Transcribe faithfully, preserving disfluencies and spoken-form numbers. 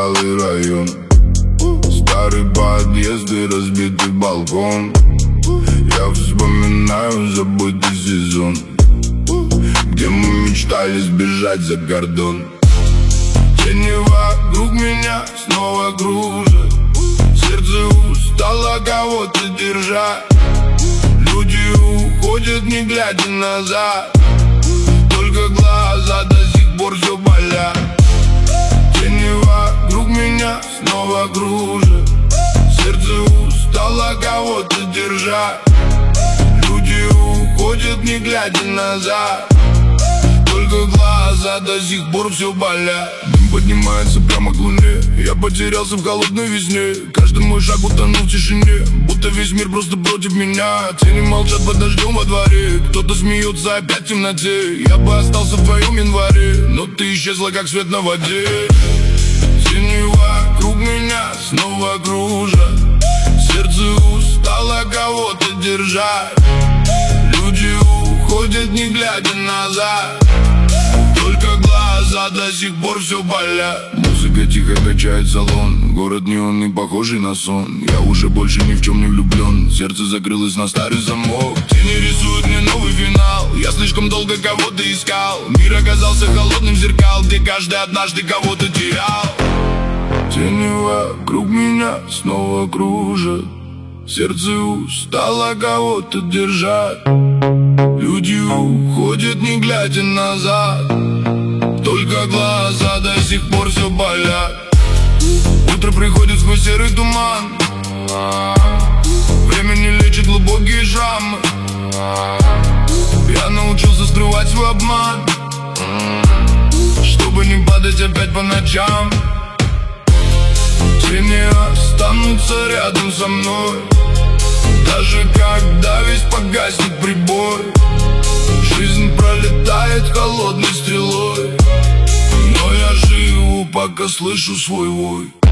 постоялый район. Старый подъезд и разбитый балкон. Я вспоминаю забытый сезон, где мы мечтали сбежать за кордон. Тени вокруг меня снова кружат. Сердце устало кого-то держать. Люди уходят, не глядя назад. Только глаза до сих пор все болят. Тени вокруг меня снова кружат. Сердце устало кого-то держать. Люди уходят, не глядя назад. Только глаза до сих пор все болят. Дым поднимается прямо к луне. Я потерялся в холодной весне. Каждый мой шаг утонул в тишине, будто весь мир просто против меня. Тени молчат под дождем во дворе. Кто-то смеется опять в темноте. Я бы остался в твоем январе, но ты исчезла, как свет на воде. Тени вокруг меня снова кружат. Сердце устало кого-то держать. Люди уходят, не глядя назад. Только глаза до сих пор все болят. Музыка тихо качает салон. Город неонный, похожий на сон. Я уже больше ни в чем не влюблен. Сердце закрылось на старый замок. Тени рисуют мне новый финал. Я слишком долго кого-то искал. Мир оказался холодным зеркал, где каждый однажды кого-то терял. Тени вокруг меня снова кружат. Сердце устало кого-то держать. Люди уходят, не глядя назад. Только глаза до сих пор все болят. Утро приходит сквозь серый туман. Время не лечит глубокие шрамы. Я научился скрывать свой обман, чтобы не падать опять по ночам. Тени останутся рядом со мной, даже когда весь погаснет прибой. Жизнь пролетает холодной стрелой, но я живу, пока слышу свой вой.